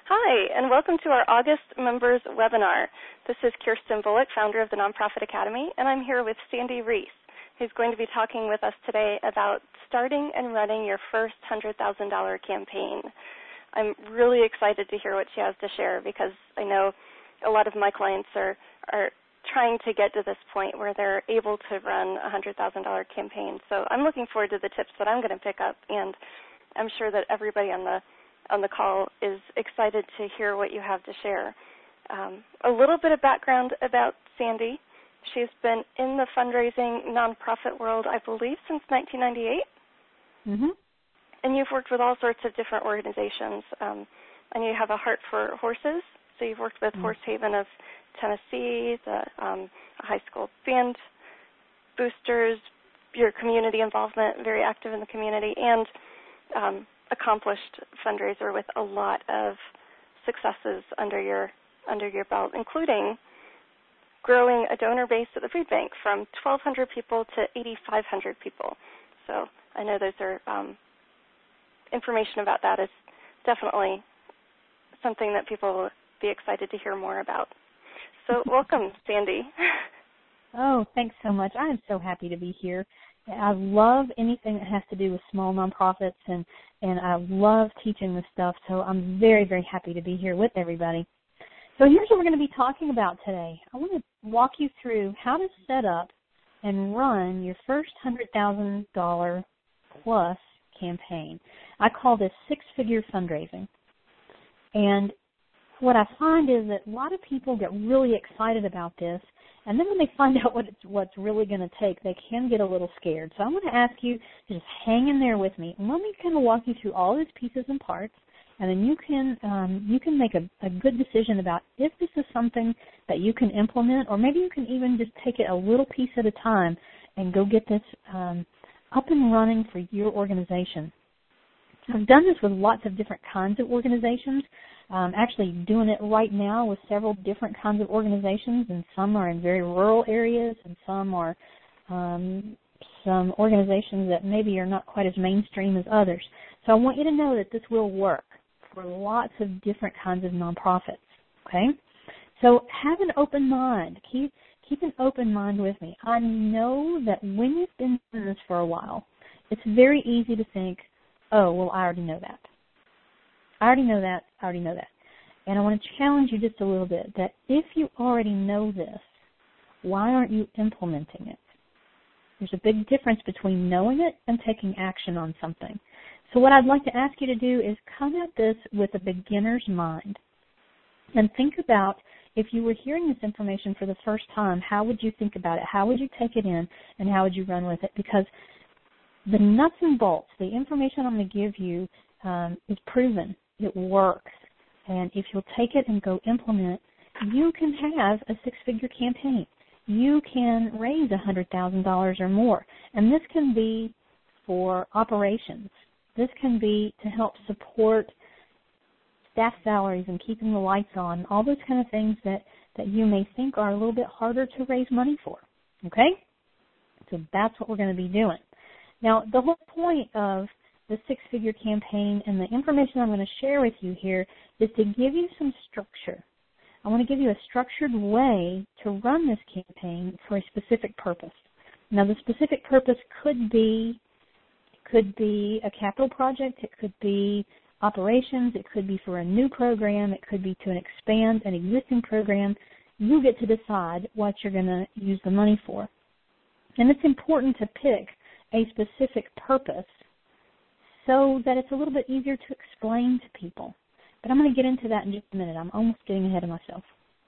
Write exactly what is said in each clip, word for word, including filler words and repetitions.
Hi, and welcome to our August members webinar. This is Kirsten Bullock, founder of the Nonprofit Academy, and I'm here with Sandy Reese, who's going to be talking with us today about starting and running your first one hundred thousand dollar campaign. I'm really excited to hear what she has to share because I know a lot of my clients are, are trying to get to this point where they're able to run a one hundred thousand dollar campaign. So I'm looking forward to the tips that I'm going to pick up, and I'm sure that everybody on the on the call is excited to hear what you have to share. Um, a little bit of background about Sandy. She's been in the fundraising nonprofit world, I believe, since nineteen ninety-eight. Mm-hmm. And you've worked with all sorts of different organizations. Um, and you have a heart for horses, so you've worked with mm-hmm. Horse Haven of Tennessee, the um, high school band boosters, your community involvement, very active in the community, and um, accomplished fundraiser with a lot of successes under your under your belt, including growing a donor base at the food bank from twelve hundred people to eighty-five hundred people. So I know those are um, information about that is definitely something that people will be excited to hear more about. So welcome, Sandy. Oh, thanks so much. I am so happy to be here. I love anything that has to do with small nonprofits, and, and I love teaching this stuff, so I'm very, very happy to be here with everybody. So here's what we're going to be talking about today. I want to walk you through how to set up and run your first one hundred thousand dollars plus campaign. I call this six-figure fundraising. And what I find is that a lot of people get really excited about this, and then when they find out what it's, what's really going to take, they can get a little scared. So I'm going to ask you to just hang in there with me, and let me kind of walk you through all these pieces and parts, and then you can um, you can make a, a good decision about if this is something that you can implement, or maybe you can even just take it a little piece at a time and go get this um, up and running for your organization. I've done this with lots of different kinds of organizations. Um, actually doing it right now with several different kinds of organizations, and some are in very rural areas, and some are um, some organizations that maybe are not quite as mainstream as others. So I want you to know that this will work for lots of different kinds of nonprofits, okay? So have an open mind. Keep, keep an open mind with me. I know that when you've been doing this for a while, it's very easy to think, oh, well, I already know that. I already know that, I already know that. And I want to challenge you just a little bit that if you already know this, why aren't you implementing it? There's a big difference between knowing it and taking action on something. So what I'd like to ask you to do is come at this with a beginner's mind and think about if you were hearing this information for the first time, how would you think about it? How would you take it in, and how would you run with it? Because the nuts and bolts, the information I'm going to give you um, is proven. It works. And if you'll take it and go implement, you can have a six-figure campaign. You can raise one hundred thousand dollars or more. And this can be for operations. This can be to help support staff salaries and keeping the lights on, all those kind of things that, that you may think are a little bit harder to raise money for. Okay? So that's what we're going to be doing. Now, the whole point of the six-figure campaign and the information I'm going to share with you here is to give you some structure. I want to give you a structured way to run this campaign for a specific purpose. Now, the specific purpose could be could be a capital project, it could be operations, it could be for a new program, it could be to expand an existing program. You get to decide what you're going to use the money for. And it's important to pick a specific purpose so that it's a little bit easier to explain to people. But I'm going to get into that in just a minute. I'm almost getting ahead of myself.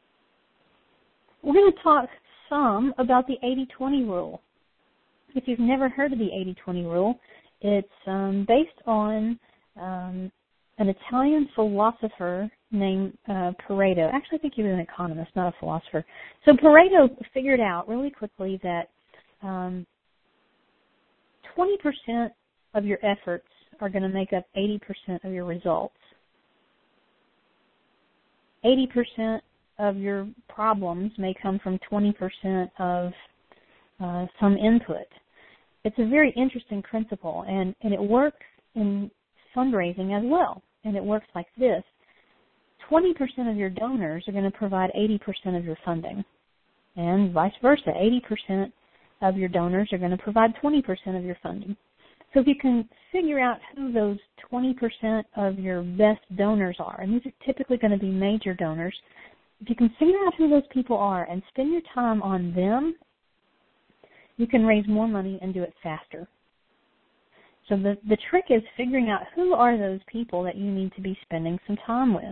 We're going to talk some about the eighty twenty rule. If you've never heard of the eighty twenty rule, it's um, based on um, an Italian philosopher named uh, Pareto. Actually, I think he was an economist, not a philosopher. So Pareto figured out really quickly that um, twenty percent of your efforts are going to make up eighty percent of your results. eighty percent of your problems may come from twenty percent of uh, some input. It's a very interesting principle, and, and it works in fundraising as well, and it works like this. twenty percent of your donors are going to provide eighty percent of your funding, and vice versa. eighty percent of your donors are going to provide twenty percent of your funding. So if you can figure out who those twenty percent of your best donors are, and these are typically going to be major donors, if you can figure out who those people are and spend your time on them, you can raise more money and do it faster. So the, the trick is figuring out who are those people that you need to be spending some time with.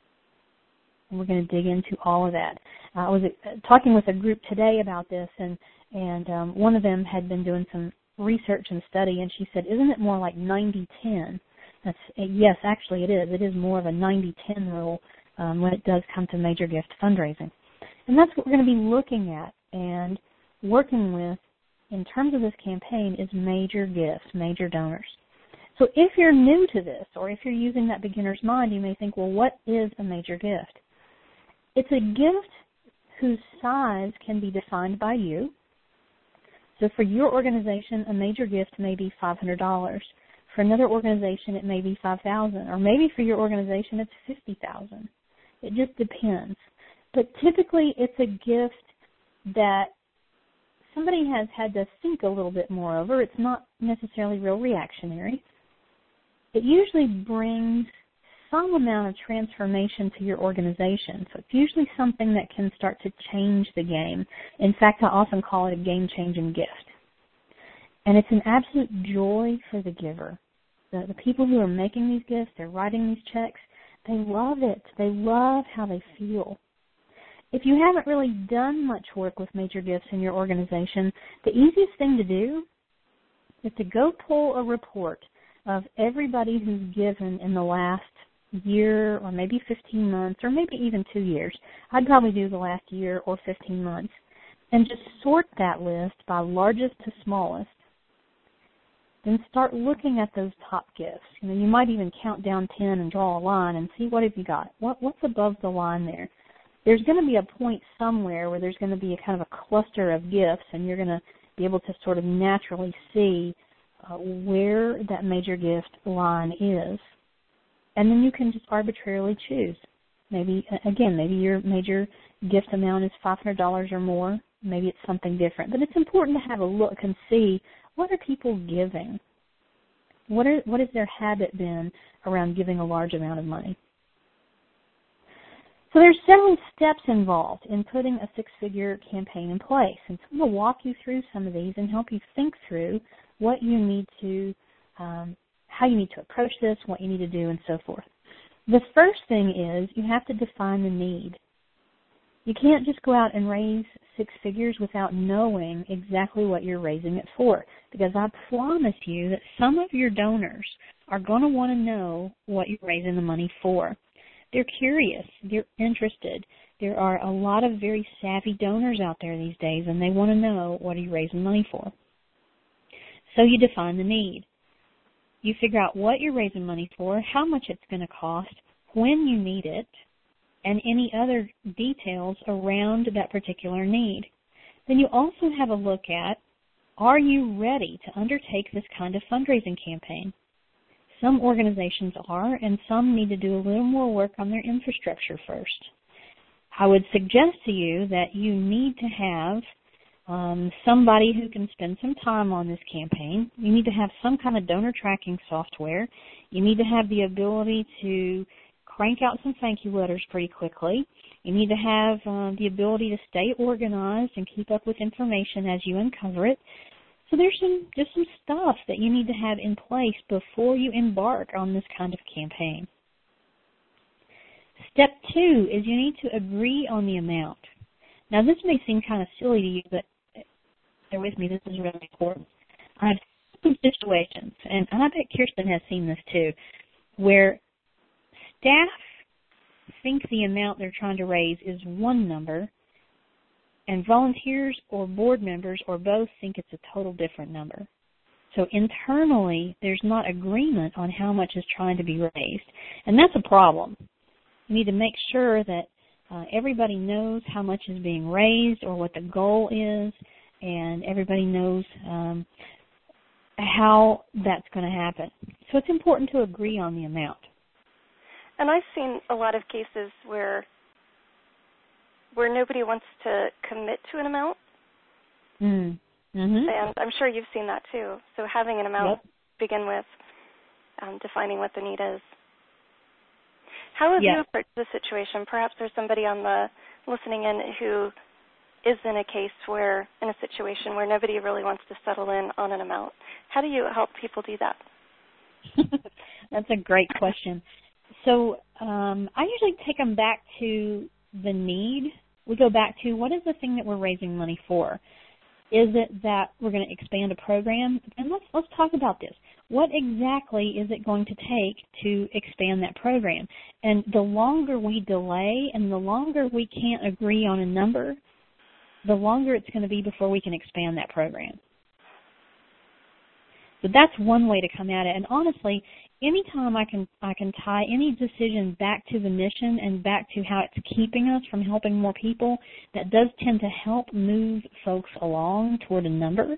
And we're going to dig into all of that. Uh, I was uh, talking with a group today about this, and, and um, one of them had been doing some research and study, and she said, isn't it more like ninety ten? That's, uh, yes, actually it is. It is more of a ninety ten rule um, when it does come to major gift fundraising. And that's what we're going to be looking at and working with in terms of this campaign is major gifts, major donors. So if you're new to this, or if you're using that beginner's mind, you may think, well, what is a major gift? It's a gift whose size can be defined by you. So for your organization, a major gift may be five hundred dollars. For another organization, it may be five thousand dollars. Or maybe for your organization, it's fifty thousand dollars. It just depends. But typically, it's a gift that somebody has had to think a little bit more over. It's not necessarily real reactionary. It usually brings some amount of transformation to your organization. So it's usually something that can start to change the game. In fact, I often call it a game-changing gift. And it's an absolute joy for the giver. The, the people who are making these gifts, they're writing these checks, they love it. They love how they feel. If you haven't really done much work with major gifts in your organization, the easiest thing to do is to go pull a report of everybody who's given in the last year or maybe fifteen months or maybe even two years. I'd probably do the last year or fifteen months and just sort that list by largest to smallest. Then start looking at those top gifts. You know, you might even count down ten and draw a line and see what have you got. What, what's above the line there? There's going to be a point somewhere where there's going to be a kind of a cluster of gifts, and you're going to be able to sort of naturally see uh, where that major gift line is. And then you can just arbitrarily choose. Maybe, again, maybe your major gift amount is five hundred dollars or more. Maybe it's something different. But it's important to have a look and see, what are people giving? What are what has their habit been around giving a large amount of money? So there's several steps involved in putting a six-figure campaign in place. And so I'm going to walk you through some of these and help you think through what you need to, um, how you need to approach this, what you need to do, and so forth. The first thing is you have to define the need. You can't just go out and raise six figures without knowing exactly what you're raising it for, because I promise you that some of your donors are going to want to know what you're raising the money for. They're curious. They're interested. There are a lot of very savvy donors out there these days, and they want to know, what are you raising money for? So you define the need. You figure out what you're raising money for, how much it's going to cost, when you need it, and any other details around that particular need. Then you also have a look at, are you ready to undertake this kind of fundraising campaign? Some organizations are, and some need to do a little more work on their infrastructure first. I would suggest to you that you need to have um, somebody who can spend some time on this campaign. You need to have some kind of donor tracking software. You need to have the ability to crank out some thank you letters pretty quickly. You need to have uh, the ability to stay organized and keep up with information as you uncover it. So there's some, just some stuff that you need to have in place before you embark on this kind of campaign. Step two is you need to agree on the amount. Now, this may seem kind of silly to you, but bear with me, this is really important. I've seen some situations, and I bet Kirsten has seen this too, where staff think the amount they're trying to raise is one number, and volunteers or board members or both think it's a total different number. So internally, there's not agreement on how much is trying to be raised, and that's a problem. You need to make sure that uh, everybody knows how much is being raised or what the goal is, and everybody knows um, how that's going to happen. So it's important to agree on the amount. And I've seen a lot of cases where where nobody wants to commit to an amount. Mm. Mm-hmm. And I'm sure you've seen that too. So having an amount Yep. begin with, um, defining what the need is. How have Yep. you approached the situation? Perhaps there's somebody on the listening in who is in a case where, in a situation where nobody really wants to settle in on an amount. How do you help people do that? That's a great question. So um, I usually take them back to the need. We go back to, what is the thing that we're raising money for? Is it that we're going to expand a program? And let's let's talk about this. What exactly is it going to take to expand that program? And the longer we delay and the longer we can't agree on a number, the longer it's going to be before we can expand that program. So that's one way to come at it. And honestly, anytime I can I can tie any decision back to the mission and back to how it's keeping us from helping more people, that does tend to help move folks along toward a number.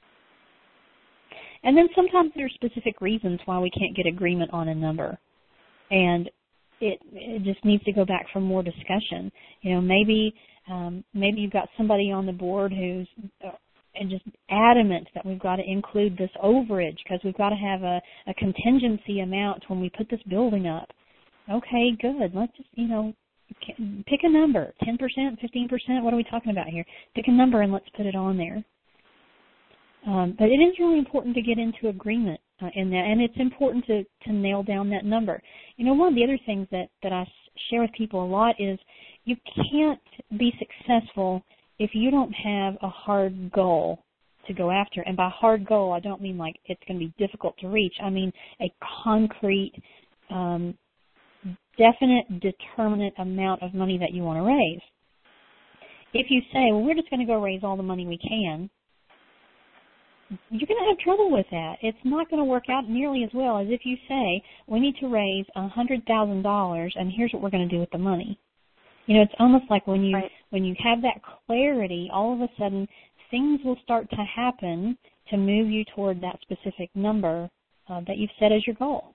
And then sometimes there are specific reasons why we can't get agreement on a number. And it it just needs to go back for more discussion. You know, maybe um, maybe you've got somebody on the board who's uh, and just adamant that we've got to include this overage because we've got to have a, a contingency amount when we put this building up. Okay, good. Let's just, you know, pick a number, ten percent, fifteen percent, what are we talking about here? Pick a number and let's put it on there. Um, but it is really important to get into agreement uh, in that, and it's important to, to nail down that number. You know, one of the other things that, that I share with people a lot is you can't be successful if you don't have a hard goal to go after. And by hard goal, I don't mean like it's going to be difficult to reach. I mean a concrete, um, definite, determinate amount of money that you want to raise. If you say, well, we're just going to go raise all the money we can, you're going to have trouble with that. It's not going to work out nearly as well as if you say, we need to raise one hundred thousand dollars and here's what we're going to do with the money. You know, it's almost like when you right. when you have that clarity, all of a sudden things will start to happen to move you toward that specific number uh, that you've set as your goal.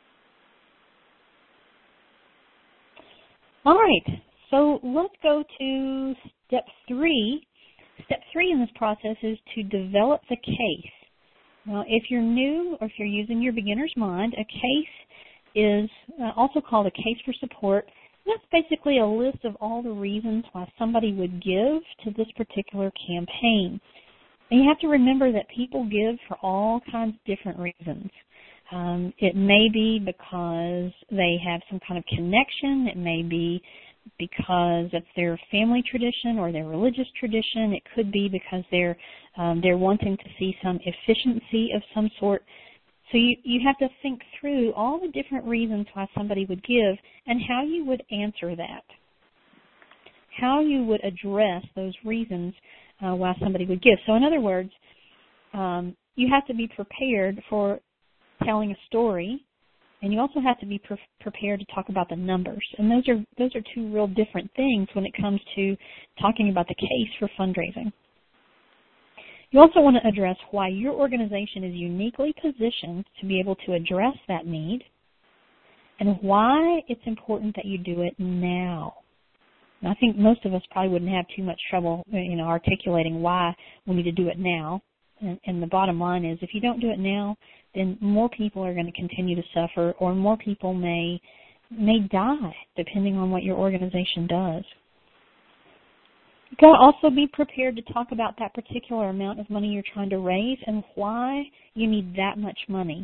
All right, so let's go to step three. Step three in this process is to develop the case. Now, if you're new or if you're using your beginner's mind, a case is uh, also called a case for support. That's basically a list of all the reasons why somebody would give to this particular campaign. And you have to remember that people give for all kinds of different reasons. Um, it may be because they have some kind of connection. It may be because it's their family tradition or their religious tradition. It could be because they're um, they're wanting to see some efficiency of some sort. So you, you have to think through all the different reasons why somebody would give and how you would answer that, how you would address those reasons uh, why somebody would give. So in other words, um, you have to be prepared for telling a story, and you also have to be pre- prepared to talk about the numbers. And those are those are two real different things when it comes to talking about the case for fundraising. You also want to address why your organization is uniquely positioned to be able to address that need and why it's important that you do it now. And I think most of us probably wouldn't have too much trouble, you know, articulating why we need to do it now. And, and the bottom line is if you don't do it now, then more people are going to continue to suffer or more people may may die depending on what your organization does. You've got to also be prepared to talk about that particular amount of money you're trying to raise and why you need that much money.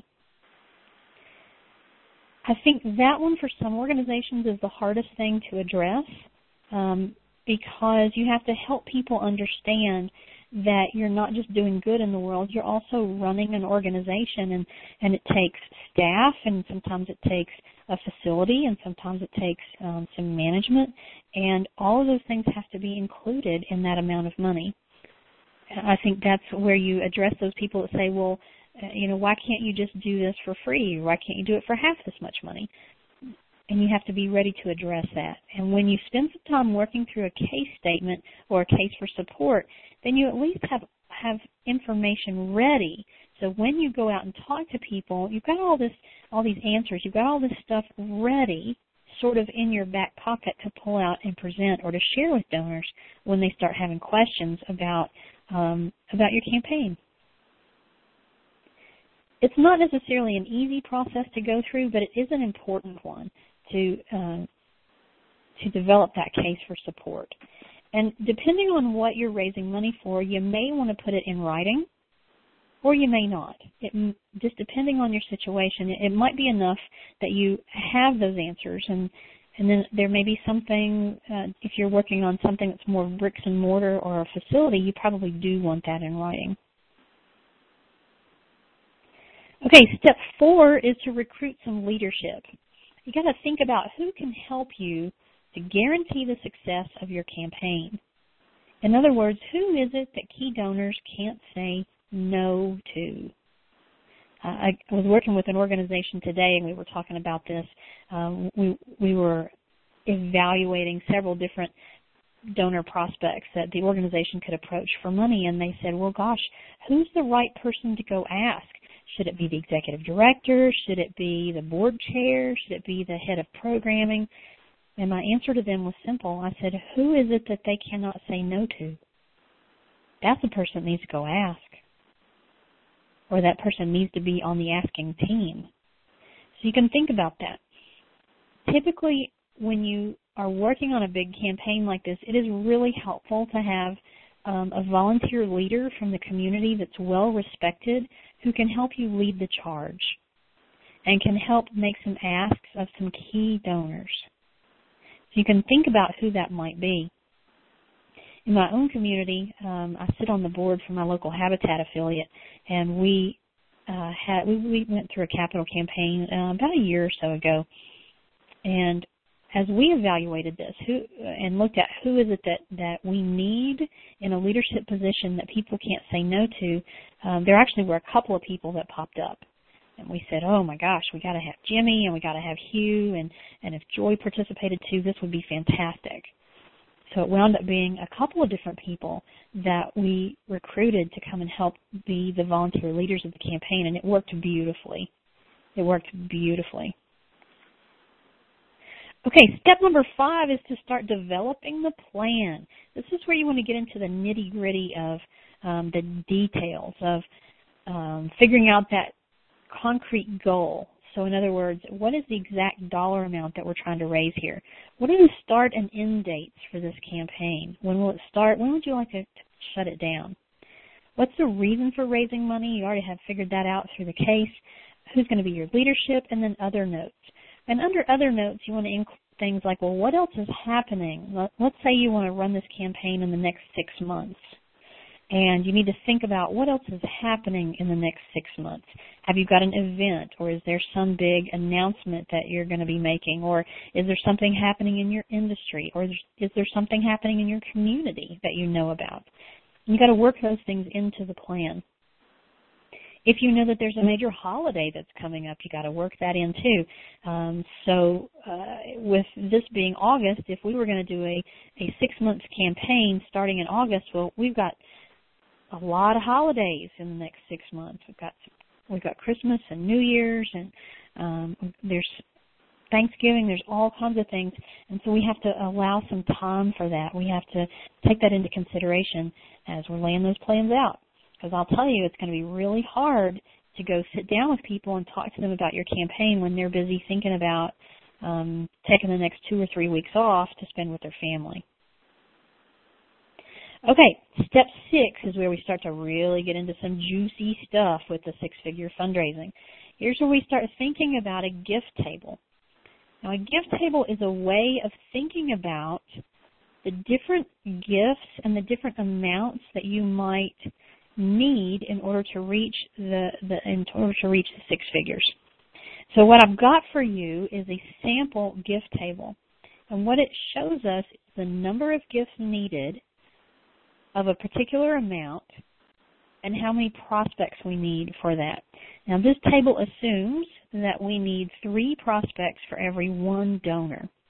I think that one for some organizations is the hardest thing to address um, because you have to help people understand that you're not just doing good in the world, you're also running an organization, and, and it takes staff, and sometimes it takes a facility, and sometimes it takes um, some management, and all of those things have to be included in that amount of money. I think that's where you address those people that say, well, uh, you know, why can't you just do this for free? Why can't you do it for half this much money? And you have to be ready to address that. And when you spend some time working through a case statement or a case for support, then you at least have have information ready. So when you go out and talk to people, you've got all this, all these answers. You've got all this stuff ready, sort of in your back pocket to pull out and present or to share with donors when they start having questions about um, about your campaign. It's not necessarily an easy process to go through, but it is an important one to uh, to develop that case for support. And depending on what you're raising money for, you may want to put it in writing, or you may not. It, just depending on your situation, it, it might be enough that you have those answers, and and then there may be something, uh, if you're working on something that's more bricks and mortar or a facility, you probably do want that in writing. Okay, step four is to recruit some leadership. You got to think about who can help you to guarantee the success of your campaign. In other words, who is it that key donors can't say no to? Uh, I was working with an organization today, and we were talking about this. Um, we we were evaluating several different donor prospects that the organization could approach for money, and they said, well, gosh, who's the right person to go ask? Should it be the executive director? Should it be the board chair? Should it be the head of programming? And my answer to them was simple. I said, who is it that they cannot say no to? That's the person that needs to go ask. Or that person needs to be on the asking team. So you can think about that. Typically, when you are working on a big campaign like this, it is really helpful to have um, a volunteer leader from the community that's well respected who can help you lead the charge and can help make some asks of some key donors. So you can think about who that might be. In my own community, um, I sit on the board for my local Habitat affiliate, and we uh, had we, we went through a capital campaign uh, about a year or so ago. And as we evaluated this who, and looked at who is it that, that we need in a leadership position that people can't say no to, um, there actually were a couple of people that popped up. And we said, oh my gosh, we got to have Jimmy and we got to have Hugh, and, and if Joy participated too, this would be fantastic. So it wound up being a couple of different people that we recruited to come and help be the volunteer leaders of the campaign, and it worked beautifully. It worked beautifully. Okay, step number five is to start developing the plan. This is where you want to get into the nitty-gritty of um, the details of um, figuring out that concrete goal. So in other words, what is the exact dollar amount that we're trying to raise here? What are the start and end dates for this campaign? When will it start? When would you like to, to shut it down? What's the reason for raising money? You already have figured that out through the case. Who's going to be your leadership? And then other notes. And under other notes, you want to include things like, well, what else is happening? Let's say you want to run this campaign in the next six months. And you need to think about what else is happening in the next six months. Have you got an event, or is there some big announcement that you're going to be making, or is there something happening in your industry, or is there something happening in your community that you know about? You've got to work those things into the plan. If you know that there's a major holiday that's coming up, you got to work that in too. Um, so uh, with this being August, if we were going to do a, a six-month campaign starting in August, well, we've got a lot of holidays in the next six months. We've got we've got Christmas and New Year's, and um, there's Thanksgiving. There's all kinds of things, and so we have to allow some time for that. We have to take that into consideration as we're laying those plans out. Because I'll tell you, it's going to be really hard to go sit down with people and talk to them about your campaign when they're busy thinking about um, taking the next two or three weeks off to spend with their family. Okay, step six is where we start to really get into some juicy stuff with the six-figure fundraising. Here's where we start thinking about a gift table. Now, a gift table is a way of thinking about the different gifts and the different amounts that you might need in order to reach the, the in order to reach the six figures. So what I've got for you is a sample gift table, and what it shows us is the number of gifts needed of a particular amount and how many prospects we need for that. Now, this table assumes that we need three prospects for every one donor.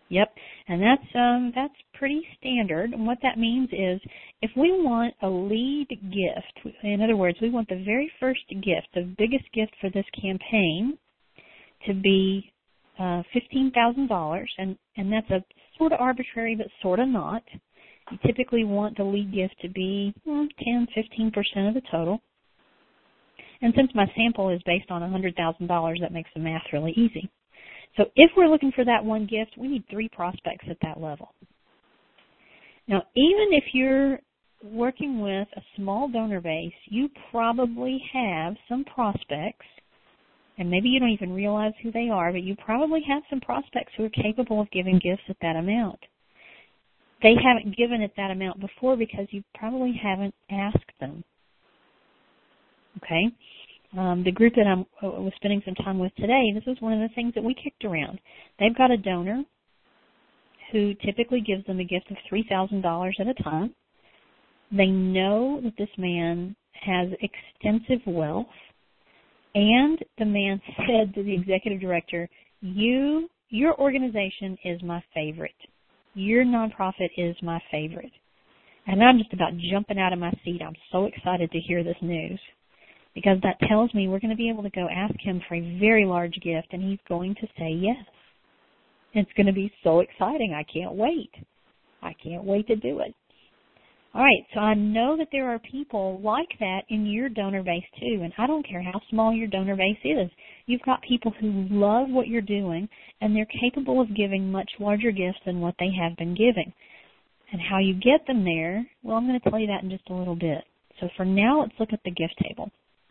Yep, and that's um, that's pretty standard. And what that means is if we want a lead gift, in other words, we want the very first gift, the biggest gift for this campaign to be uh, fifteen thousand dollars, and, and that's a sort of arbitrary but sort of not. You typically want the lead gift to be well, ten, fifteen percent of the total. And since my sample is based on one hundred thousand dollars, that makes the math really easy. So if we're looking for that one gift, we need three prospects at that level. Now, even if you're working with a small donor base, you probably have some prospects, and maybe you don't even realize who they are, but you probably have some prospects who are capable of giving gifts at that amount. They haven't given at that amount before because you probably haven't asked them. Okay? Um, the group that I was spending some time with today, this was one of the things that we kicked around. They've got a donor who typically gives them a gift of three thousand dollars at a time. They know that this man has extensive wealth, and the man said to the executive director, you, your organization is my favorite. Your nonprofit is my favorite. And I'm just about jumping out of my seat. I'm so excited to hear this news, because that tells me we're going to be able to go ask him for a very large gift, and he's going to say yes. It's going to be so exciting. I can't wait. I can't wait to do it. All right, so I know that there are people like that in your donor base too, and I don't care how small your donor base is. You've got people who love what you're doing, and they're capable of giving much larger gifts than what they have been giving. And how you get them there, well, I'm going to tell you that in just a little bit. So for now, let's look at the gift table.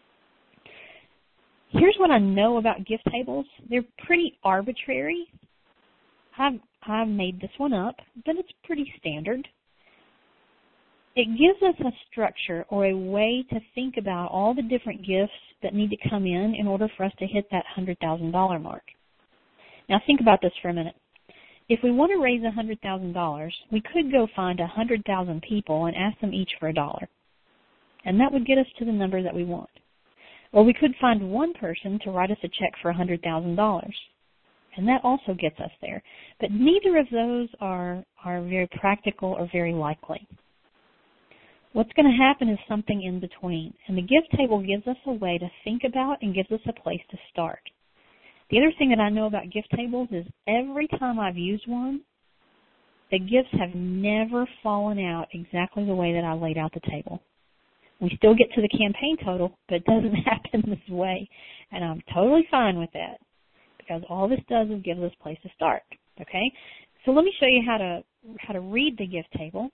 Here's what I know about gift tables. They're pretty arbitrary. I've, I've made this one up, but it's pretty standard. It gives us a structure or a way to think about all the different gifts that need to come in in order for us to hit that one hundred thousand dollars mark. Now think about this for a minute. If we want to raise one hundred thousand dollars, we could go find one hundred thousand people and ask them each for a dollar. And that would get us to the number that we want. Or we could find one person to write us a check for one hundred thousand dollars. And that also gets us there. But neither of those are, are very practical or very likely. What's going to happen is something in between. And the gift table gives us a way to think about and gives us a place to start. The other thing that I know about gift tables is every time I've used one, the gifts have never fallen out exactly the way that I laid out the table. We still get to the campaign total, but it doesn't happen this way. And I'm totally fine with that, because all this does is give us a place to start. Okay? So let me show you how to how to read the gift table.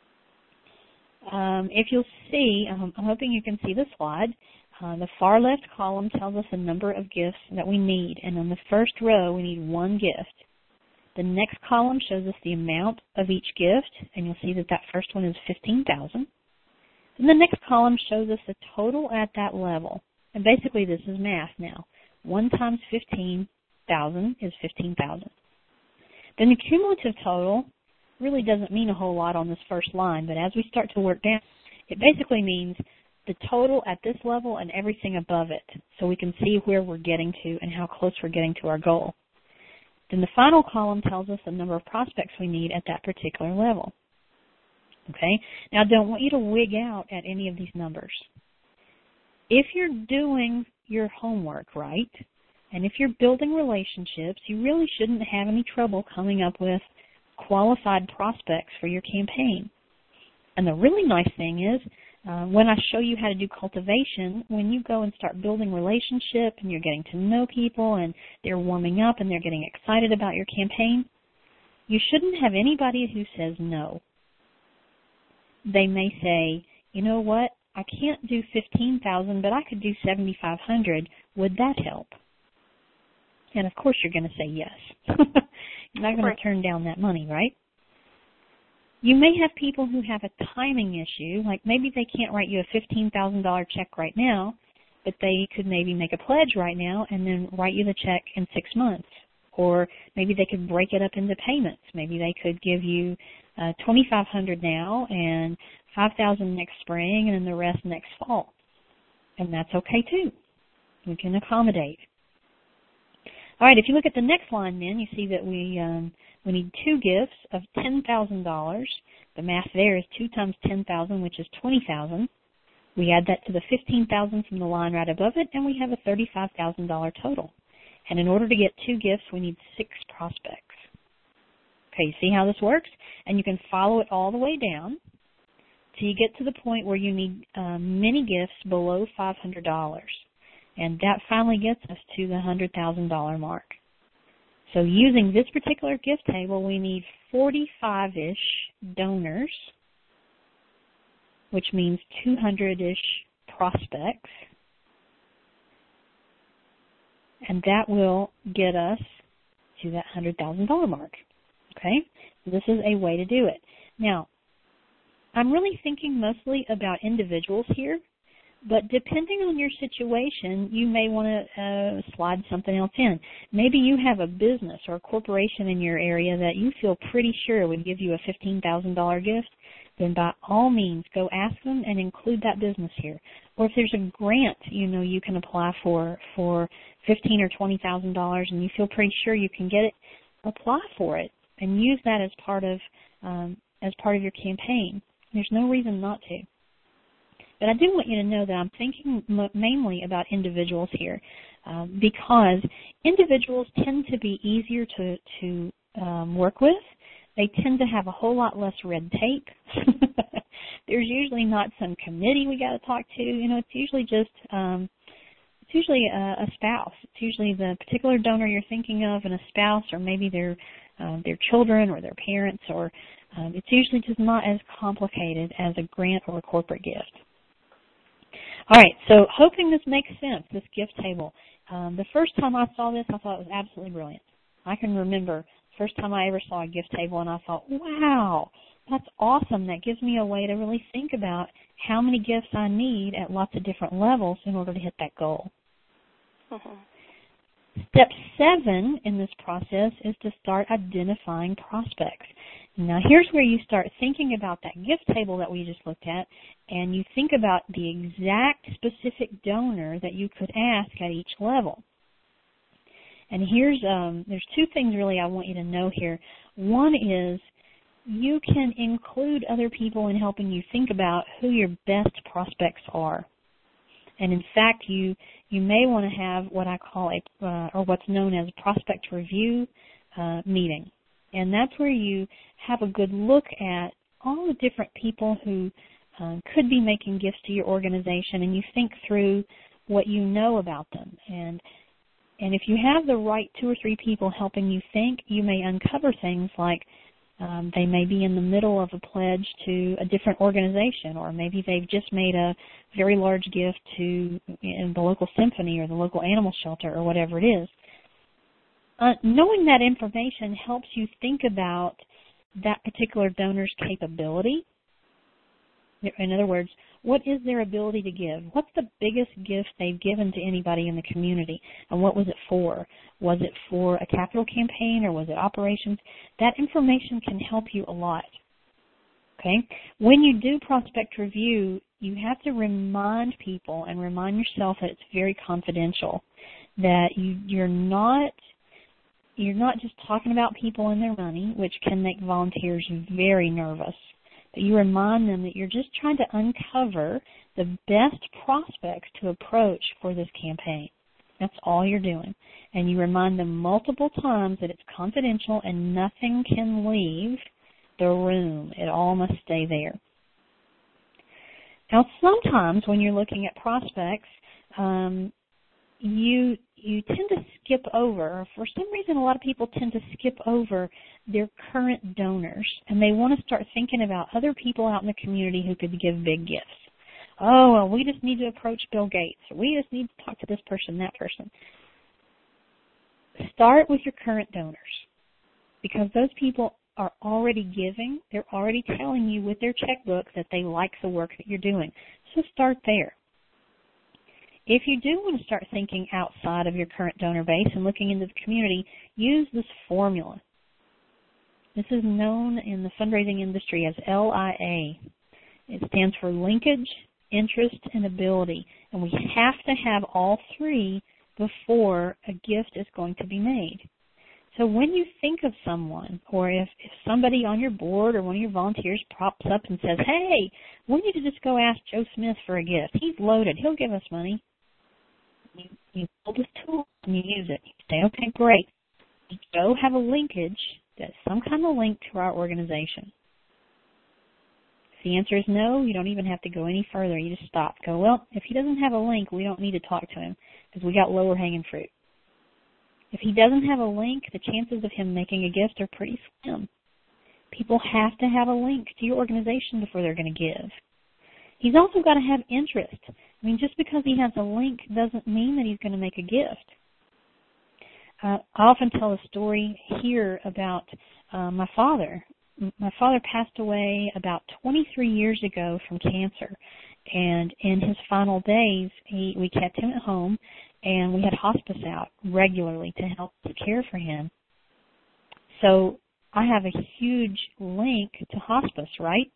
Um, if you'll see, um, I'm hoping you can see the slide. Uh, the far left column tells us the number of gifts that we need, and on the first row we need one gift. The next column shows us the amount of each gift, and you'll see that that first one is fifteen thousand. Then the next column shows us the total at that level, and basically this is math now. one times fifteen thousand is fifteen thousand. Then the cumulative total really doesn't mean a whole lot on this first line, but as we start to work down, it basically means the total at this level and everything above it, so we can see where we're getting to and how close we're getting to our goal. Then the final column tells us the number of prospects we need at that particular level. Okay? Now, I don't want you to wig out at any of these numbers. If you're doing your homework right, and if you're building relationships, you really shouldn't have any trouble coming up with qualified prospects for your campaign. And the really nice thing is, Uh, when I show you how to do cultivation, when you go and start building relationship and you're getting to know people and they're warming up and they're getting excited about your campaign, you shouldn't have anybody who says no. They may say, you know what, I can't do fifteen thousand, but I could do seventy-five hundred. Would that help? And of course you're going to say yes. You're not going to turn down that money, right? You may have people who have a timing issue, like maybe they can't write you a fifteen thousand dollars check right now, but they could maybe make a pledge right now and then write you the check in six months. Or maybe they could break it up into payments. Maybe they could give you uh, twenty-five hundred dollars now and five thousand dollars next spring and then the rest next fall. And that's okay too. We can accommodate. All right, if you look at the next line then, you see that we um, we need two gifts of ten thousand dollars. The math there is two times ten thousand, which is twenty thousand dollars. We add that to the fifteen thousand dollars from the line right above it, and we have a thirty-five thousand dollars total. And in order to get two gifts, we need six prospects. Okay, you see how this works? And you can follow it all the way down till you get to the point where you need um, many gifts below five hundred dollars. And that finally gets us to the one hundred thousand dollars mark. So using this particular gift table, we need forty-five-ish donors, which means two hundred-ish prospects. And that will get us to that one hundred thousand dollars mark. Okay? So this is a way to do it. Now, I'm really thinking mostly about individuals here, but depending on your situation, you may want to uh, slide something else in. Maybe you have a business or a corporation in your area that you feel pretty sure would give you a fifteen thousand dollars gift. Then by all means, go ask them and include that business here. Or if there's a grant, you know, you can apply for for fifteen thousand dollars or twenty thousand dollars and you feel pretty sure you can get it, apply for it and use that as part of um, as part of your campaign. There's no reason not to. But I do want you to know that I'm thinking mainly about individuals here uh, because individuals tend to be easier to, to um, work with. They tend to have a whole lot less red tape. There's usually not some committee we got to talk to. You know, it's usually just um, it's usually a, a spouse. It's usually the particular donor you're thinking of and a spouse, or maybe their uh, their children or their parents. Or um, it's usually just not as complicated as a grant or a corporate gift. All right, so hoping this makes sense, this gift table. Um, the first time I saw this, I thought it was absolutely brilliant. I can remember the first time I ever saw a gift table, and I thought, wow, that's awesome. That gives me a way to really think about how many gifts I need at lots of different levels in order to hit that goal. Mm-hmm. Step seven in this process is to start identifying prospects. Now, here's where you start thinking about that gift table that we just looked at, and you think about the exact specific donor that you could ask at each level. And here's um, there's two things really I want you to know here. One is you can include other people in helping you think about who your best prospects are. And in fact, you you may want to have what I call a uh, or what's known as a prospect review uh, meeting. And that's where you have a good look at all the different people who uh, could be making gifts to your organization, and you think through what you know about them. And and if you have the right two or three people helping you think, you may uncover things like um, they may be in the middle of a pledge to a different organization, or maybe they've just made a very large gift to in the local symphony or the local animal shelter or whatever it is. Uh, knowing that information helps you think about that particular donor's capability. In other words, what is their ability to give? What's the biggest gift they've given to anybody in the community, and what was it for? Was it for a capital campaign, or was it operations? That information can help you a lot. Okay? When you do prospect review, you have to remind people and remind yourself that it's very confidential, that you, you're not You're not just talking about people and their money, which can make volunteers very nervous, but you remind them that you're just trying to uncover the best prospects to approach for this campaign. That's all you're doing. And you remind them multiple times that it's confidential and nothing can leave the room. It all must stay there. Now, sometimes when you're looking at prospects, um, you you tend to skip over, for some reason a lot of people tend to skip over their current donors, and they want to start thinking about other people out in the community who could give big gifts. Oh, well, we just need to approach Bill Gates. We just need to talk to this person, that person. Start with your current donors, because those people are already giving. They're already telling you with their checkbook that they like the work that you're doing. So start there. If you do want to start thinking outside of your current donor base and looking into the community, use this formula. This is known in the fundraising industry as L I A. It stands for linkage, interest, and ability. And we have to have all three before a gift is going to be made. So when you think of someone, or if, if somebody on your board or one of your volunteers pops up and says, hey, we need to just go ask Joe Smith for a gift. He's loaded. He'll give us money. You, you build this tool and you use it. You say, okay, great. Does Joe have a linkage, that's some kind of link to our organization? If the answer is no, you don't even have to go any further. You just stop. Go, well, if he doesn't have a link, we don't need to talk to him because we got lower hanging fruit. If he doesn't have a link, the chances of him making a gift are pretty slim. People have to have a link to your organization before they're going to give. He's also got to have interest. I mean, just because he has a link doesn't mean that he's going to make a gift. Uh, I often tell a story here about uh, my father. My father passed away about twenty-three years ago from cancer. And in his final days, he, we kept him at home, and we had hospice out regularly to help care for him. So I have a huge link to hospice, right?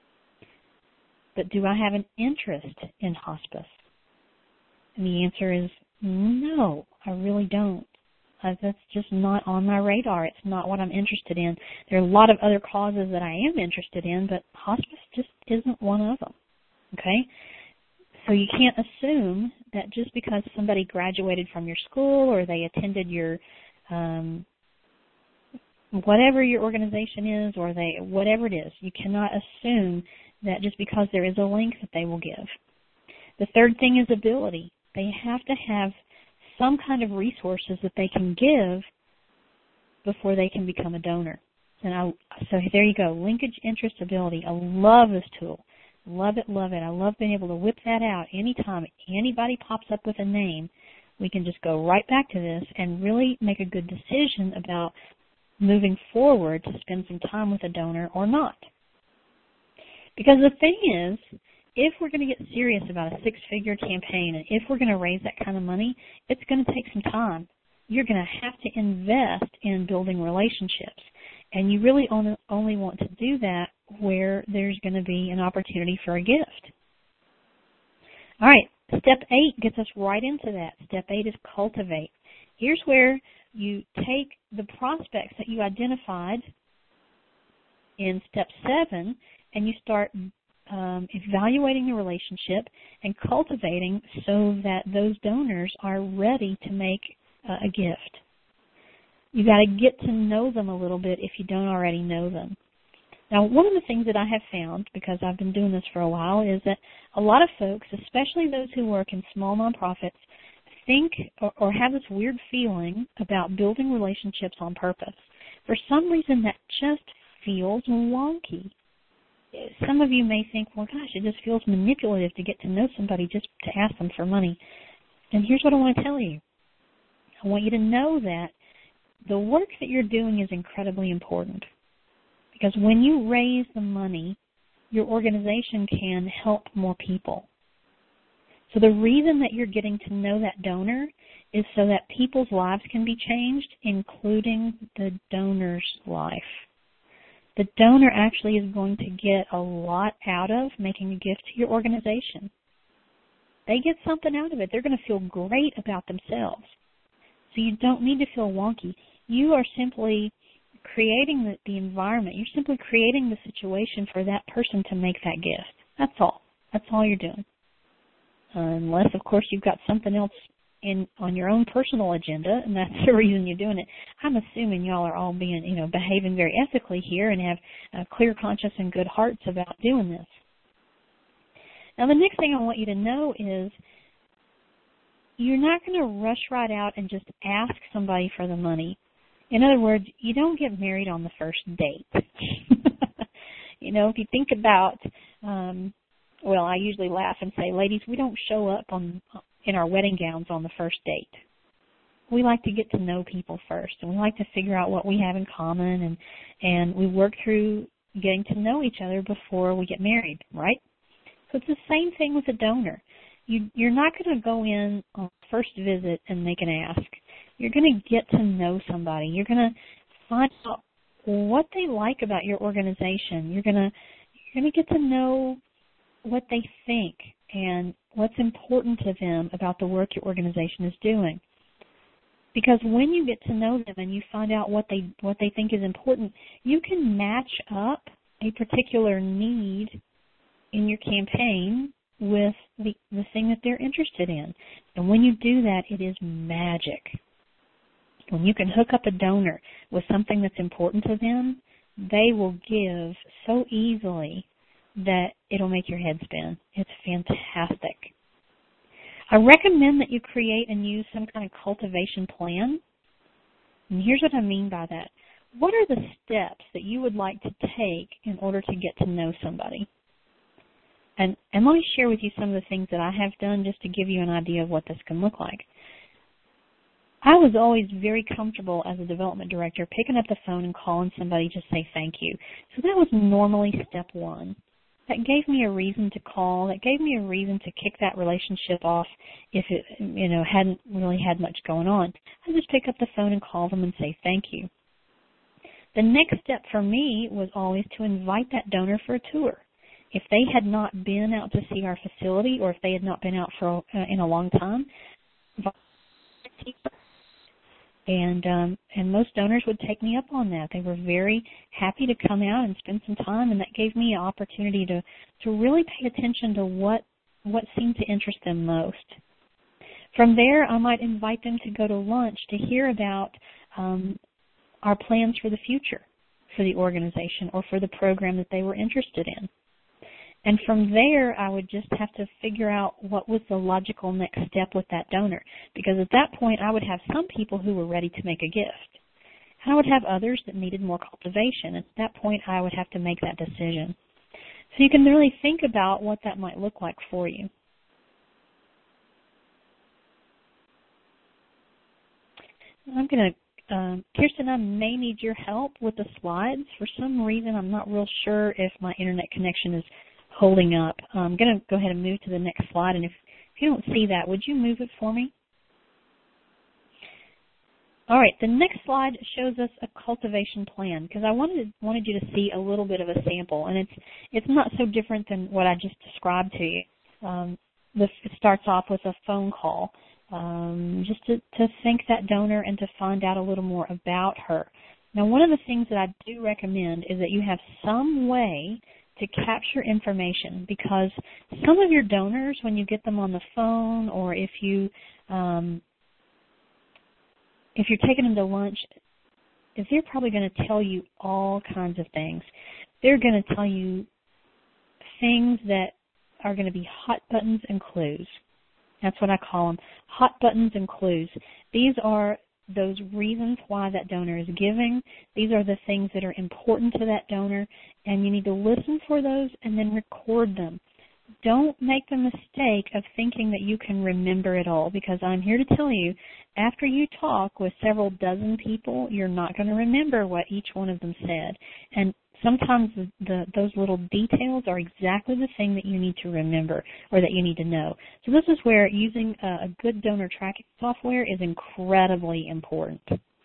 But do I have an interest in hospice? And the answer is no, I really don't. Uh, that's just not on my radar. It's not what I'm interested in. There are a lot of other causes that I am interested in, but hospice just isn't one of them. Okay? So you can't assume that just because somebody graduated from your school or they attended your, um, whatever your organization is, or they, whatever it is, you cannot assume that just because there is a link that they will give. The third thing is ability. They have to have some kind of resources that they can give before they can become a donor. And I, so there you go, linkage, interest, ability. I love this tool. Love it, love it. I love being able to whip that out anytime anybody pops up with a name. We can just go right back to this and really make a good decision about moving forward to spend some time with a donor or not. Because the thing is, if we're going to get serious about a six-figure campaign and if we're going to raise that kind of money, it's going to take some time. You're going to have to invest in building relationships. And you really only, only want to do that where there's going to be an opportunity for a gift. All right, step eight gets us right into that. Step eight is cultivate. Here's where you take the prospects that you identified in step seven and you start um, evaluating the relationship and cultivating so that those donors are ready to make uh, a gift. You got to get to know them a little bit if you don't already know them. Now, one of the things that I have found, because I've been doing this for a while, is that a lot of folks, especially those who work in small nonprofits, think or, or have this weird feeling about building relationships on purpose. For some reason, that just feels wonky. Some of you may think, well, gosh, it just feels manipulative to get to know somebody just to ask them for money. And here's what I want to tell you. I want you to know that the work that you're doing is incredibly important. Because when you raise the money, your organization can help more people. So the reason that you're getting to know that donor is so that people's lives can be changed, including the donor's life. The donor actually is going to get a lot out of making a gift to your organization. They get something out of it. They're going to feel great about themselves. So you don't need to feel wonky. You are simply creating the, the environment. You're simply creating the situation for that person to make that gift. That's all. That's all you're doing. Uh, unless, of course, you've got something else in on your own personal agenda, and that's the reason you're doing it. I'm assuming y'all are all being, you know, behaving very ethically here and have a clear conscience and good hearts about doing this. Now, the next thing I want you to know is you're not going to rush right out and just ask somebody for the money. In other words, you don't get married on the first date. You know, if you think about, um, well, I usually laugh and say, ladies, we don't show up on in our wedding gowns on the first date. We like to get to know people first, and we like to figure out what we have in common, and, and we work through getting to know each other before we get married, right? So it's the same thing with a donor. You, you're not going to go in on the first visit and make an ask. You're going to get to know somebody. You're going to find out what they like about your organization. You're going to you're going to get to know what they think and what's important to them about the work your organization is doing. Because when you get to know them and you find out what they what they think is important, you can match up a particular need in your campaign with the, the thing that they're interested in. And when you do that, it is magic. When you can hook up a donor with something that's important to them, they will give so easily that it'll make your head spin. It's fantastic. I recommend that you create and use some kind of cultivation plan. And here's what I mean by that. What are the steps that you would like to take in order to get to know somebody? And, and let me share with you some of the things that I have done just to give you an idea of what this can look like. I was always very comfortable as a development director picking up the phone and calling somebody to say thank you. So that was normally step one. That gave me a reason to call. That gave me a reason to kick that relationship off if it, you know, hadn't really had much going on. I just pick up the phone and call them and say thank you. The next step for me was always to invite that donor for a tour. If they had not been out to see our facility, or if they had not been out for uh, in a long time, and um, and most donors would take me up on that. They were very happy to come out and spend some time, and that gave me an opportunity to, to really pay attention to what what seemed to interest them most. From there, I might invite them to go to lunch to hear about um, our plans for the future for the organization or for the program that they were interested in. And from there, I would just have to figure out what was the logical next step with that donor. Because at that point, I would have some people who were ready to make a gift. And I would have others that needed more cultivation. At that point, I would have to make that decision. So you can really think about what that might look like for you. I'm going to, um, Kirsten, I may need your help with the slides. For some reason, I'm not real sure if my internet connection is holding up. I'm going to go ahead and move to the next slide, and if, if you don't see that, would you move it for me? All right, the next slide shows us a cultivation plan, because I wanted wanted you to see a little bit of a sample, and it's it's not so different than what I just described to you. Um, this it starts off with a phone call, um, just to, to thank that donor and to find out a little more about her. Now, one of the things that I do recommend is that you have some way to capture information, because some of your donors, when you get them on the phone, or if you um, if you're taking them to lunch, is they're probably going to tell you all kinds of things. They're going to tell you things that are going to be hot buttons and clues. That's what I call them, hot buttons and clues. These are those reasons why that donor is giving. These are the things that are important to that donor, and you need to listen for those and then record them. Don't make the mistake of thinking that you can remember it all, because I'm here to tell you, after you talk with several dozen people, you're not going to remember what each one of them said. And sometimes the, the, those little details are exactly the thing that you need to remember or that you need to know. So this is where using a, a good donor tracking software is incredibly important.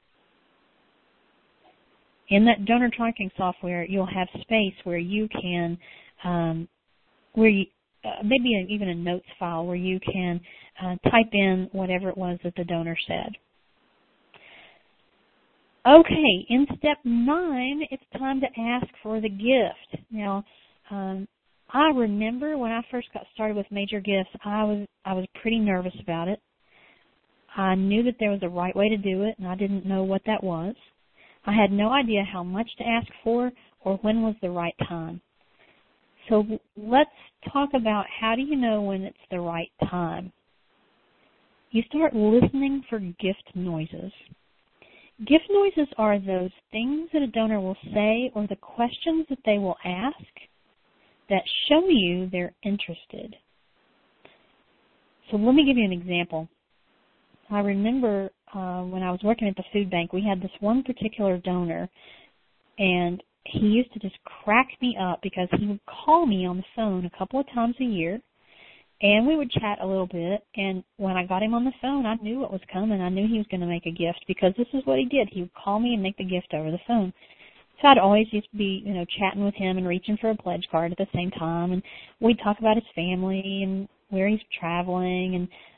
In that donor tracking software, you'll have space where you can, um, where you, uh, maybe a, even a notes file where you can uh, type in whatever it was that the donor said. Okay, in step nine, it's time to ask for the gift. Now, um, I remember when I first got started with Major Gifts, I was I was pretty nervous about it. I knew that there was a right way to do it, and I didn't know what that was. I had no idea how much to ask for or when was the right time. So let's talk about how do you know when it's the right time. You start listening for gift noises. Gift noises are those things that a donor will say or the questions that they will ask that show you they're interested. So let me give you an example. I remember uh, when I was working at the food bank, we had this one particular donor, and he used to just crack me up because he would call me on the phone a couple of times a year, and we would chat a little bit, and when I got him on the phone, I knew what was coming. I knew he was going to make a gift because this is what he did. He would call me and make the gift over the phone. So I'd always just be, you know, chatting with him and reaching for a pledge card at the same time, and we'd talk about his family and where he's traveling, and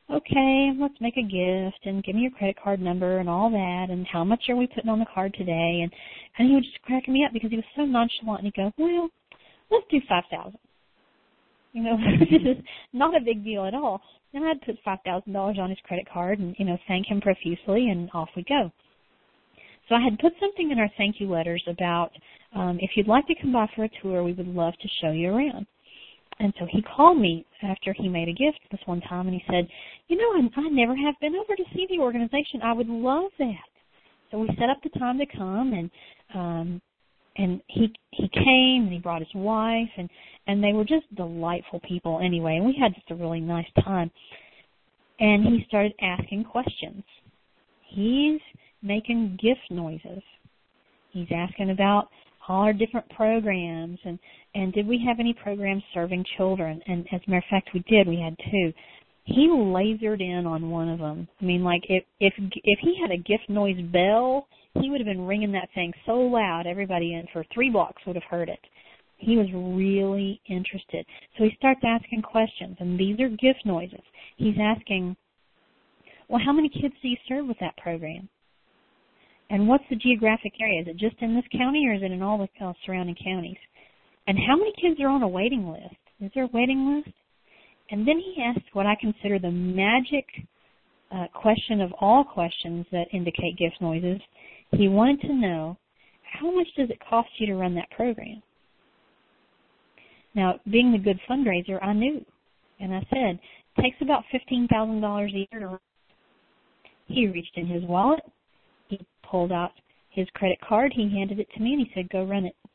okay, let's make a gift and give me your credit card number and all that and how much are we putting on the card today? And, and he would just crack me up because he was so nonchalant and he'd go, well, let's do five thousand dollars. You know, this is not a big deal at all. And I'd put five thousand dollars on his credit card and, you know, thank him profusely and off we go. So I had put something in our thank you letters about um, if you'd like to come by for a tour, we would love to show you around. And so he called me after he made a gift this one time, and he said, you know, I, I never have been over to see the organization. I would love that. So we set up the time to come, and um, and he he came, and he brought his wife, and, and they were just delightful people anyway, and we had just a really nice time. And he started asking questions. He's making gift noises. He's asking about all our different programs, and, and did we have any programs serving children? And as a matter of fact, we did. We had two. He lasered in on one of them. I mean, like, if if if he had a gift noise bell, he would have been ringing that thing so loud, everybody in for three blocks would have heard it. He was really interested. So he starts asking questions, and these are gift noises. He's asking, well, how many kids do you serve with that program? And what's the geographic area? Is it just in this county or is it in all the uh, surrounding counties? And how many kids are on a waiting list? Is there a waiting list? And then he asked what I consider the magic uh, question of all questions that indicate gift noises. He wanted to know, how much does it cost you to run that program? Now, being the good fundraiser, I knew. And I said, it takes about fifteen thousand dollars a year to run. He reached in his wallet. He pulled out his credit card. He handed it to me, and he said, go run it.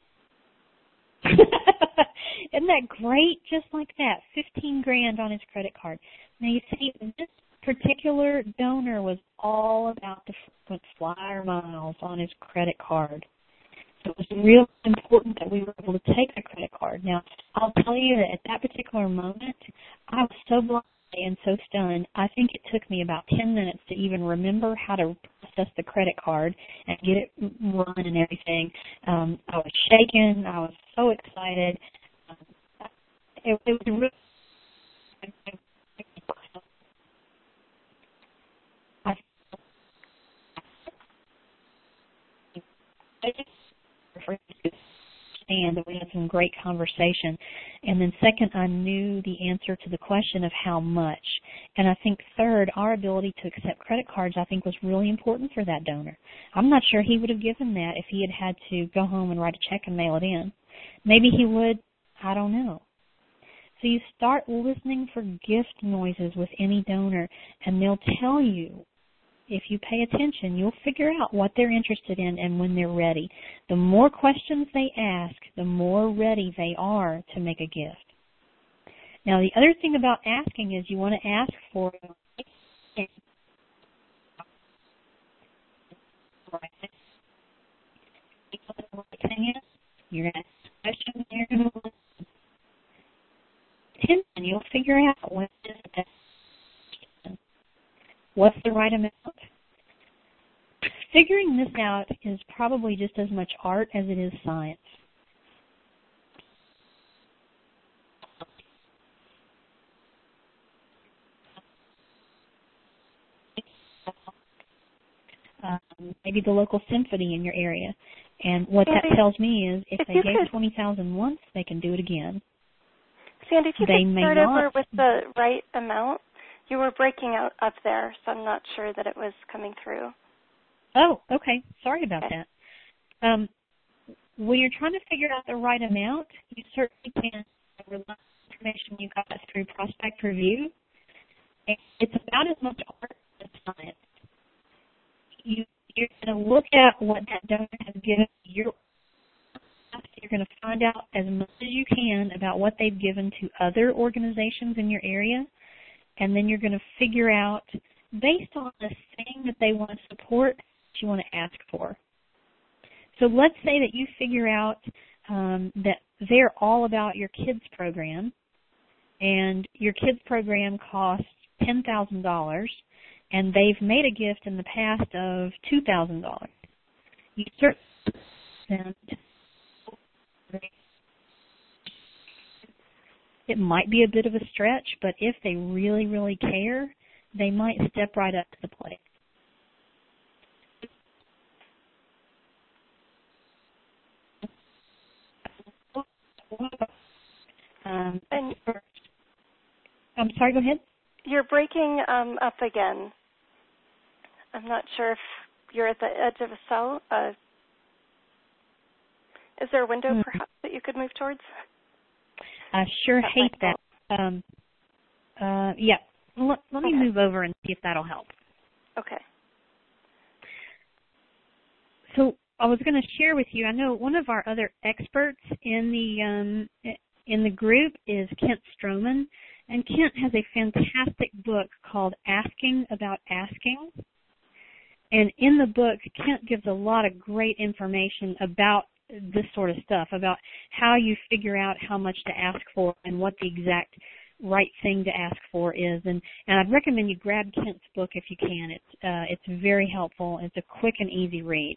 Isn't that great? Just like that, fifteen grand on his credit card. Now, you see, this particular donor was all about the frequent flyer miles on his credit card. So it was really important that we were able to take the credit card. Now, I'll tell you that at that particular moment, I was so blown and so stunned, I think it took me about ten minutes to even remember how to process the credit card and get it run and everything. Um, I was shaking. I was so excited. Um, it, it was really... I, I just and we had some great conversation. And then second, I knew the answer to the question of how much. And I think third, our ability to accept credit cards, I think, was really important for that donor. I'm not sure he would have given that if he had had to go home and write a check and mail it in. Maybe he would. I don't know. So you start listening for gift noises with any donor, and they'll tell you. If you pay attention, you'll figure out what they're interested in and when they're ready. The more questions they ask, the more ready they are to make a gift. Now, the other thing about asking is you want to ask for you're going to ask questions, you're going to listen, and you'll figure out what is the best. What's the right amount? Figuring this out is probably just as much art as it is science. Um, maybe the local symphony in your area. And what Sandy, that tells me is if, if they gave could, twenty thousand dollars once, they can do it again. Sandy, if you they could may start not. over with the right amount. You were breaking out up there, so I'm not sure that it was coming through. Oh, okay. Sorry about okay. that. Um, when you're trying to figure out the right amount, you certainly can rely on information you got through Prospect Review. And it's about as much art as science. You, you're going to look at what that donor has given you. You're going to find out as much as you can about what they've given to other organizations in your area. And then you're going to figure out, based on the thing that they want to support, what you want to ask for. So let's say that you figure out um, that they're all about your kids program, and your kids program costs ten thousand dollars, and they've made a gift in the past of two thousand dollars. You certainly it might be a bit of a stretch, but if they really, really care, they might step right up to the plate. Um, and I'm sorry, go ahead. You're breaking um, up again. I'm not sure if you're at the edge of a cell. Uh, is there a window, hmm. perhaps, that you could move towards? I sure that hate that. Um, uh, yeah, let, let me okay. move over and see if that'll help. Okay. So I was going to share with you, I know one of our other experts in the um, in the group is Kent Stroman, and Kent has a fantastic book called Asking About Asking. And in the book, Kent gives a lot of great information about this sort of stuff, about how you figure out how much to ask for and what the exact right thing to ask for is. And, and I'd recommend you grab Kent's book if you can. It's, uh, it's very helpful. It's a quick and easy read.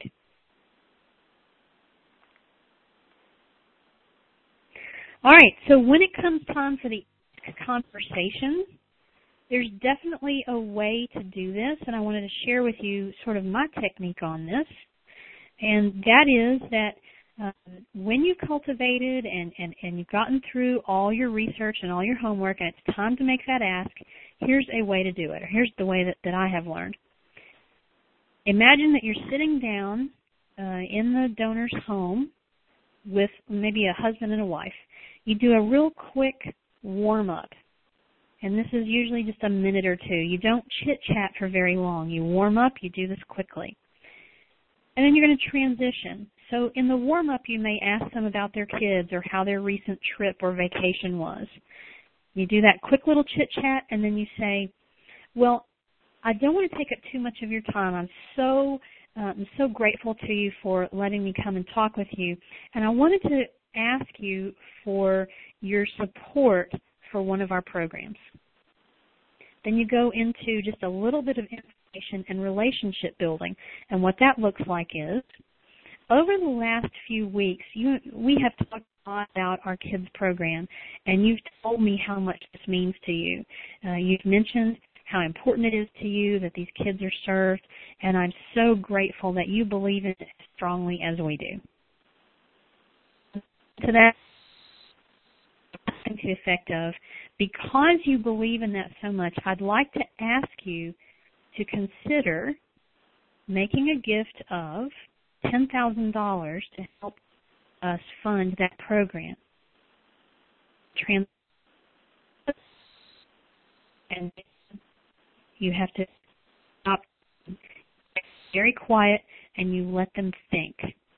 All right, so when it comes time for the conversation, there's definitely a way to do this, and I wanted to share with you sort of my technique on this. And that is that um, when you've cultivated and, and, and you've gotten through all your research and all your homework and it's time to make that ask, here's a way to do it, or here's the way that, that I have learned. Imagine that you're sitting down uh, in the donor's home with maybe a husband and a wife. You do a real quick warm-up. And this is usually just a minute or two. You don't chit-chat for very long. You warm up, you do this quickly. And then you're going to transition. So in the warm-up, you may ask them about their kids or how their recent trip or vacation was. You do that quick little chit-chat, and then you say, well, I don't want to take up too much of your time. I'm so, uh, I'm so grateful to you for letting me come and talk with you. And I wanted to ask you for your support for one of our programs. Then you go into just a little bit of information and relationship building. And what that looks like is, over the last few weeks, you, we have talked a lot about our kids program, and you've told me how much this means to you. Uh, you've mentioned how important it is to you that these kids are served, and I'm so grateful that you believe in it as strongly as we do. To that, to the effect of, because you believe in that so much, I'd like to ask you to consider making a gift of ten thousand dollars to help us fund that program. Trans- and you have to stop, very quiet, and you let them think.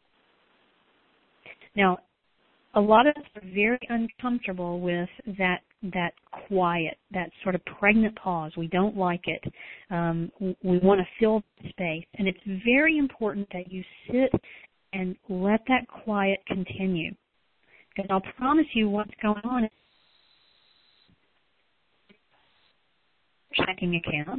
Now, a lot of us are very uncomfortable with that that quiet, that sort of pregnant pause. We don't like it. Um, we want to fill the space. And it's very important that you sit and let that quiet continue. Because I'll promise you what's going on in your checking account.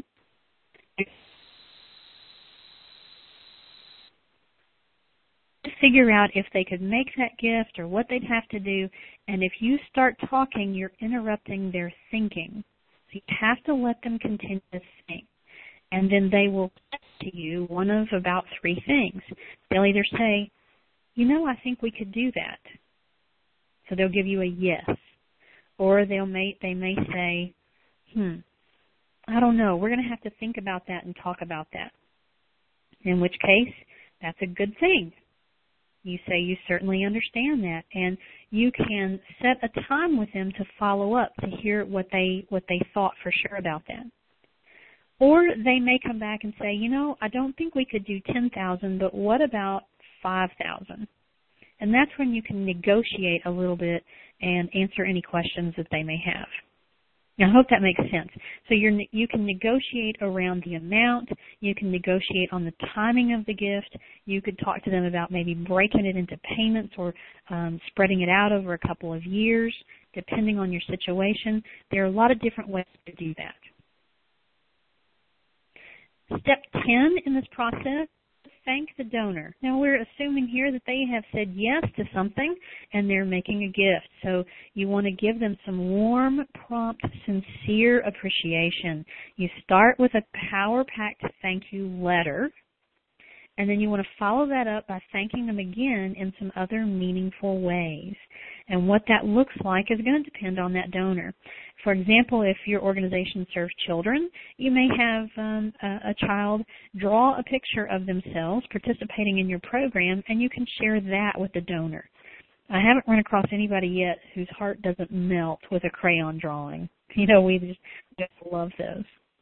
Figure out if they could make that gift or what they'd have to do. And if you start talking, you're interrupting their thinking. So you have to let them continue to think. And then they will say to you one of about three things. They'll either say, you know, I think we could do that. So they'll give you a yes. Or they'll may, they may say, hmm, I don't know. We're going to have to think about that and talk about that. In which case, that's a good thing. You say you certainly understand that, and you can set a time with them to follow up to hear what they what they thought for sure about that. Or they may come back and say, you know, I don't think we could do ten thousand, but what about five thousand? And that's when you can negotiate a little bit and answer any questions that they may have. Now, I hope that makes sense. So you're, you can negotiate around the amount. You can negotiate on the timing of the gift. You could talk to them about maybe breaking it into payments or um, spreading it out over a couple of years, depending on your situation. There are a lot of different ways to do that. Step ten in this process thank the donor. Now, we're assuming here that they have said yes to something and they're making a gift. So you want to give them some warm, prompt, sincere appreciation. You start with a power-packed thank you letter, and then you want to follow that up by thanking them again in some other meaningful ways. And what that looks like is going to depend on that donor. For example, if your organization serves children, you may have um, a, a child draw a picture of themselves participating in your program, and you can share that with the donor. I haven't run across anybody yet whose heart doesn't melt with a crayon drawing. You know, we just, just love those.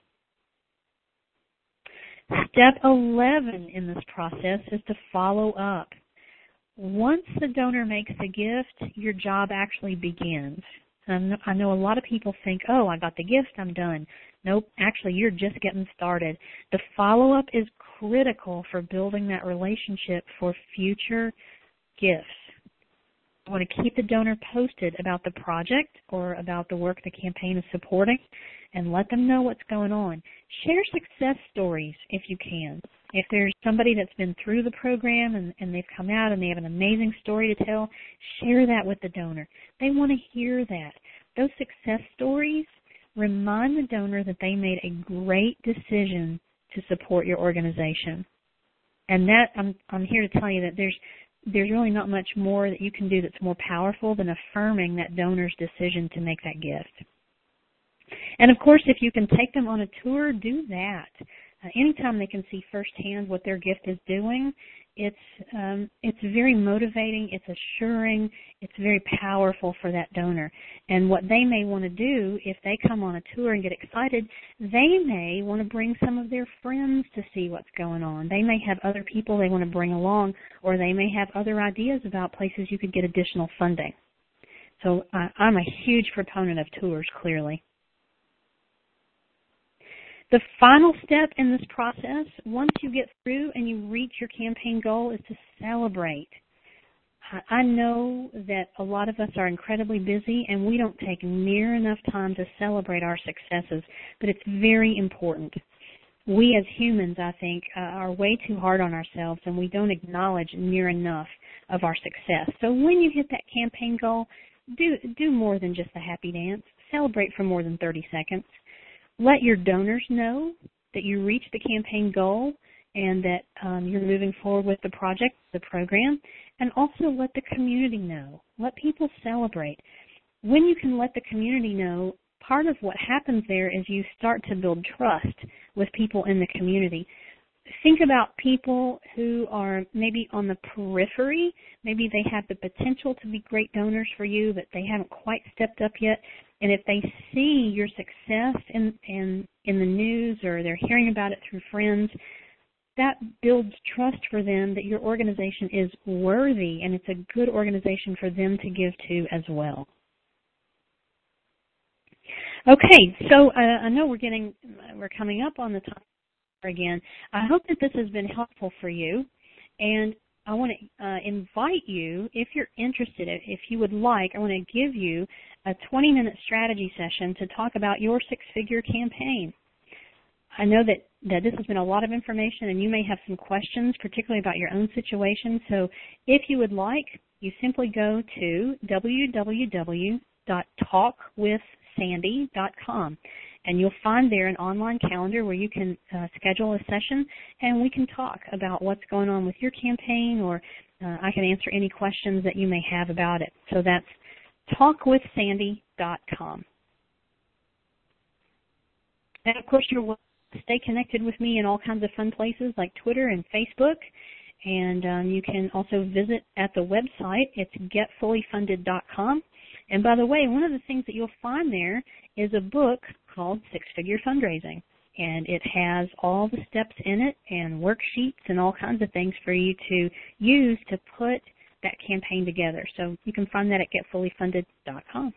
Step eleven in this process is to follow up. Once the donor makes the gift, your job actually begins. I know a lot of people think, oh, I got the gift, I'm done. Nope, actually, you're just getting started. The follow-up is critical for building that relationship for future gifts. I want to keep the donor posted about the project or about the work the campaign is supporting and let them know what's going on. Share success stories if you can. If there's somebody that's been through the program and, and they've come out and they have an amazing story to tell, share that with the donor. They want to hear that. Those success stories remind the donor that they made a great decision to support your organization. And that, I'm, I'm here to tell you that there's there's really not much more that you can do that's more powerful than affirming that donor's decision to make that gift. And, of course, if you can take them on a tour, do that. Uh, anytime they can see firsthand what their gift is doing, it's um, it's very motivating, it's assuring, it's very powerful for that donor. And what they may want to do, if they come on a tour and get excited, they may want to bring some of their friends to see what's going on. They may have other people they want to bring along, or they may have other ideas about places you could get additional funding. So uh, I'm a huge proponent of tours, clearly. The final step in this process, once you get through and you reach your campaign goal, is to celebrate. I know that a lot of us are incredibly busy and we don't take near enough time to celebrate our successes, but it's very important. We as humans, I think, uh, are way too hard on ourselves and we don't acknowledge near enough of our success. So when you hit that campaign goal, do, do more than just a happy dance. Celebrate for more than thirty seconds. Let your donors know that you reached the campaign goal and that um, you're moving forward with the project, the program, and also let the community know. Let people celebrate. When you can let the community know, part of what happens there is you start to build trust with people in the community. Think about people who are maybe on the periphery. Maybe they have the potential to be great donors for you, but they haven't quite stepped up yet. And if they see your success in, in, in the news or they're hearing about it through friends, that builds trust for them that your organization is worthy and it's a good organization for them to give to as well. Okay, so uh, I know we're getting, we're coming up on the time again. I hope that this has been helpful for you, and I want to uh, invite you, if you're interested, if you would like, I want to give you a twenty minute strategy session to talk about your six-figure campaign. I know that, that this has been a lot of information, and you may have some questions, particularly about your own situation. So if you would like, you simply go to w w w dot talk with sandy dot com. And you'll find there an online calendar where you can uh, schedule a session and we can talk about what's going on with your campaign, or uh, I can answer any questions that you may have about it. So that's talk with sandy dot com. And of course, you're welcome to stay connected with me in all kinds of fun places like Twitter and Facebook. And um, you can also visit at the website. It's get fully funded dot com. And by the way, one of the things that you'll find there is a book called Six-Figure Fundraising. And it has all the steps in it and worksheets and all kinds of things for you to use to put that campaign together. So you can find that at get fully funded dot com.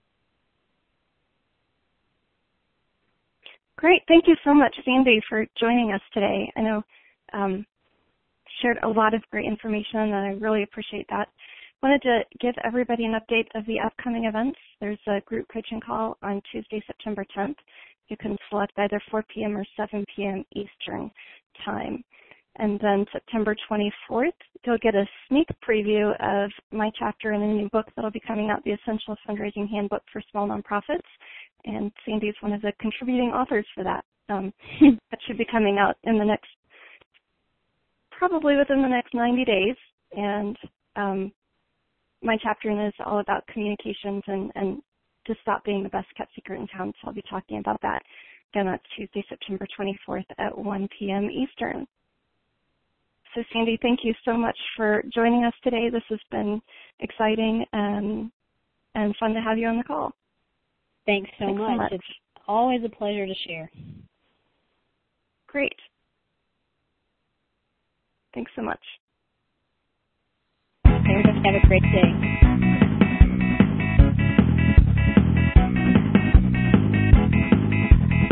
Great. Thank you so much, Sandy, for joining us today. I know um, shared a lot of great information, and I really appreciate that. Wanted to give everybody an update of the upcoming events. There's a group coaching call on Tuesday, September tenth. You can select either four p m or seven p m Eastern time. And then September twenty-fourth, you'll get a sneak preview of my chapter in a new book that'll be coming out, The Essential Fundraising Handbook for Small Nonprofits. And Sandy is one of the contributing authors for that. Um, that should be coming out in the next, probably within the next ninety days. And um, my chapter in it is all about communications and, and to stop being the best kept secret in town. So I'll be talking about that. Again, that's Tuesday, September twenty-fourth at one p.m. Eastern. So, Sandy, thank you so much for joining us today. This has been exciting and, and fun to have you on the call. Thanks so Thanks much. so much. It's always a pleasure to share. Great. Thanks so much. Okay, have a great day.